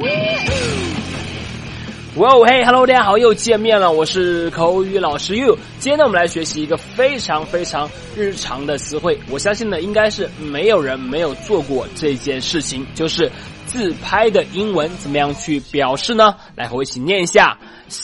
哇哦嘿 ，Hello， 大家好，又见面了，我是口语老师 You。今天呢，我们来学习一个非常日常的词汇，我相信呢，应该是没有人没有做过这件事情，就是自拍的英文怎么样去表示呢？来和我一起念一下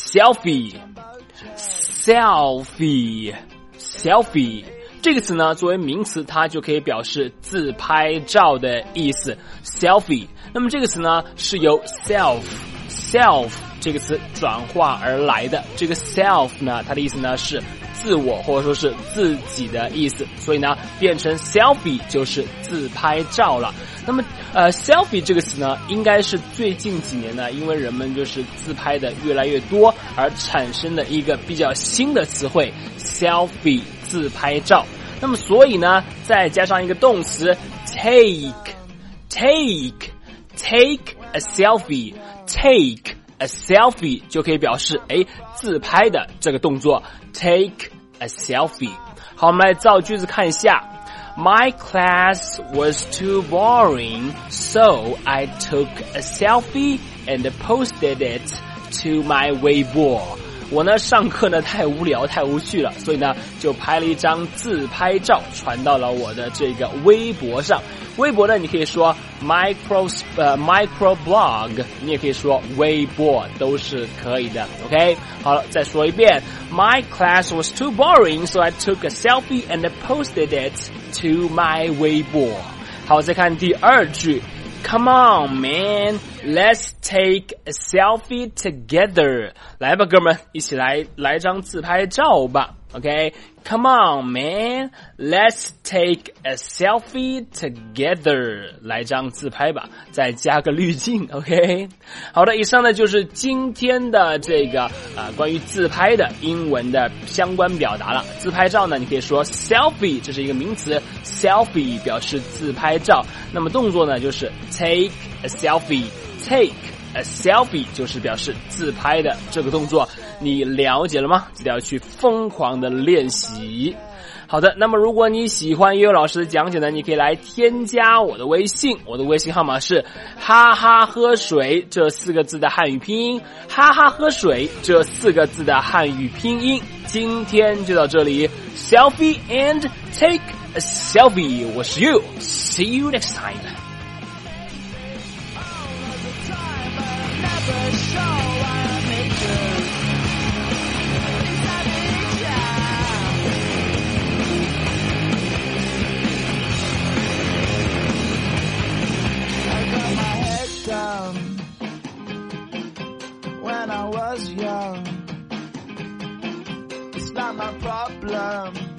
selfie。这个词呢，作为名词，它就可以表示自拍照的意思 selfie。那么这个词呢，是由 self 这个词转化而来的。这个 self 呢，它的意思呢是自我或者说是自己的意思，所以呢变成 selfie 就是自拍照了。那么selfie 这个词呢，应该是最近几年呢，因为人们就是自拍的越来越多而产生的一个比较新的词汇 selfie 自拍照。那么所以呢，再加上一个动词 take a selfie，take a selfie 就可以表示自拍的这个动作 take a selfie。 好，我们来造句子看一下。 My class was too boring, so I took a selfie and posted it to my 微博。我呢上课呢太无聊太无趣了，所以呢就拍了一张自拍照传到了我的这个微博上。微博呢你可以说 microblog， 你也可以说微博，都是可以的。 OK， 好了，再说一遍。 My class was too boring, so I took a selfie and posted it to my 微博。好，再看第二句。Come on, man, let's take a selfie together. 来吧，哥们，一起来张自拍照吧。OK, come on, man, let's take a selfie together. 来张自拍吧，再加个滤镜。OK， 好的，以上呢就是今天的这个关于自拍的英文的相关表达了。自拍照呢，你可以说 selfie， 这是一个名词 ，selfie 表示自拍照。那么动作呢就是 take a selfie，take a selfie 就是表示自拍的这个动作，你了解了吗？记得要去疯狂的练习。好的，那么如果你喜欢悠悠老师的讲解呢，你可以来添加我的微信，我的微信号码是哈哈喝水这4个字的汉语拼音，哈哈喝水这4个字的汉语拼音。今天就到这里 ，selfie and take a selfie， 我是 You，see you next time。 When I was young, it's not my problem.